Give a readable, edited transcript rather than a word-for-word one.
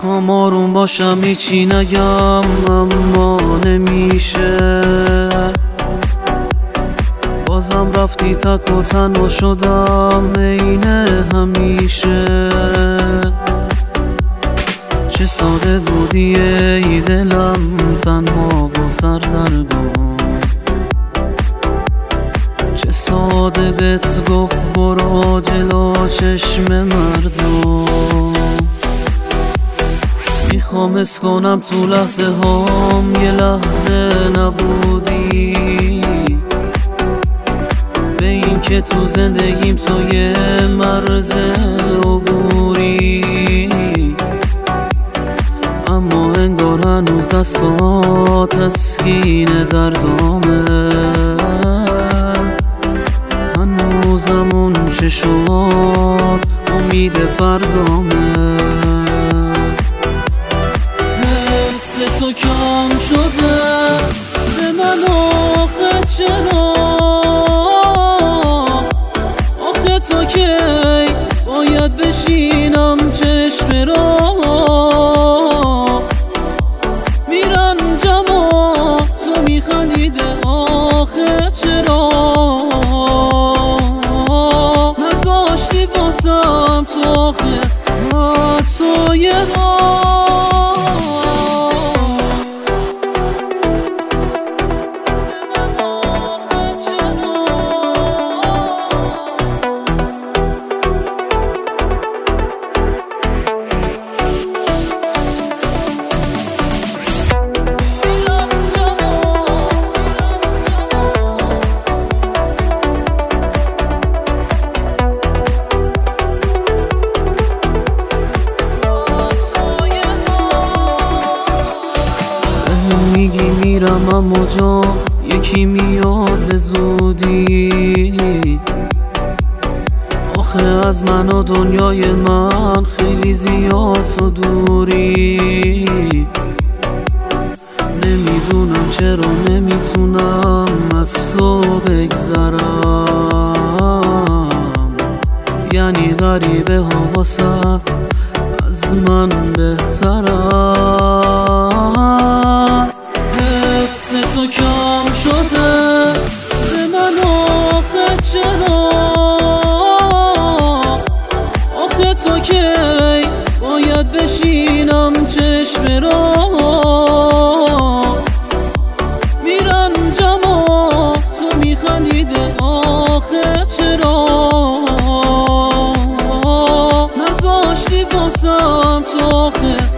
میخوام آروم باشم هیچی نگم اما نمیشه، بازم رفتی تک و تنها شدم عین همیشه. چه ساده بودی ای دلم تنها و سردرگم، چه ساده بهت گفت برو جلو چشم مردم. میخوام حس کنم تو لحظه هام یه لحظه نبودی، به این که تو زندگیم تو یه مرز عبوری، اما انگار هنوز دستات تسکین دردامه، هنوزم اون چشمات امید فردامه. حس تو کم شده به من آخه چرا، آخه تا کی باید بشینم چشم را میرنجم و تو میخندیده، آخه چرا نذاشتی باسم تو آخه حتی یه میگی میرم اما جا یکی میاد به زودی، آخه از من و دنیای من خیلی زیاد تو دوری. نمیدونم چرا نمیتونم از تو بگذرم، یعنی غریبه ها واسط از من بهترم. حس تو کم شده به من آخه چرا، آخه تا کی باید بشینم چشم را میرنجم و تو میخندیده، آخه چرا نذاشتی باسم تو آخه